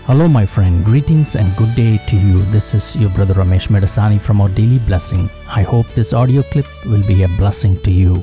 Hello, my friend. Greetings and good day to you. This is your brother Ramesh Medasani from our Daily Blessing. I hope this audio clip will be a blessing to you.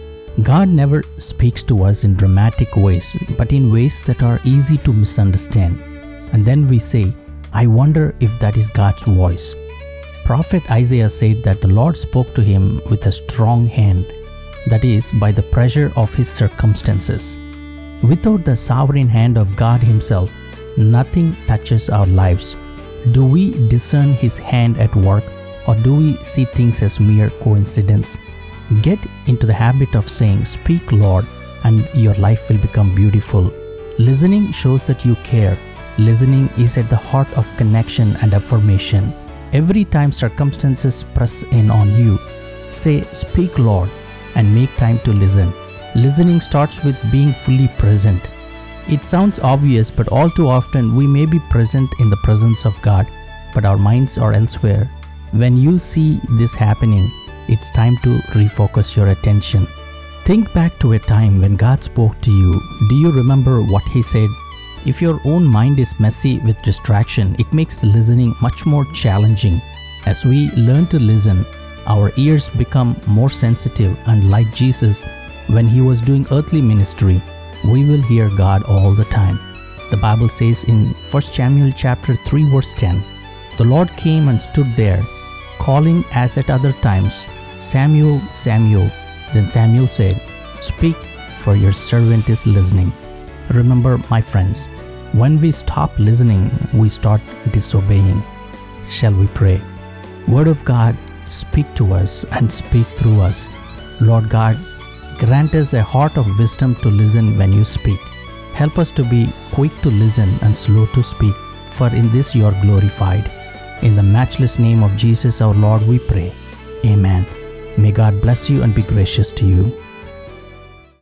God never speaks to us in dramatic ways, but in ways that are easy to misunderstand. And then we say, I wonder if that is God's voice. Prophet Isaiah said that the Lord spoke to him with a strong hand, that is, by the pressure of his circumstances. Without the sovereign hand of God Himself, nothing touches our lives. Do we discern His hand at work, or do we see things as mere coincidence? Get into the habit of saying, "Speak, Lord," and your life will become beautiful. Listening shows that you care. Listening is at the heart of connection and affirmation. Every time circumstances press in on you, say, "Speak, Lord," and make time to listen. Listening starts with being fully present. It sounds obvious, but all too often we may be present in the presence of God, but our minds are elsewhere. When you see this happening, it's time to refocus your attention. Think back to a time when God spoke to you. Do you remember what He said? If your own mind is messy with distraction, it makes listening much more challenging. As we learn to listen, our ears become more sensitive, and like Jesus, when He was doing earthly ministry, we will hear God all the time. The Bible says in 1 Samuel chapter 3 verse 10, "The Lord came and stood there, calling as at other times, 'Samuel, Samuel.' Then Samuel said, 'Speak, for your servant is listening.'" Remember, my friends, when we stop listening, we start disobeying. Shall we pray? Word of God, speak to us and speak through us. Lord God, grant us a heart of wisdom to listen when you speak. Help us to be quick to listen and slow to speak, for in this you are glorified. In the matchless name of Jesus our Lord we pray. Amen. May God bless you and be gracious to you.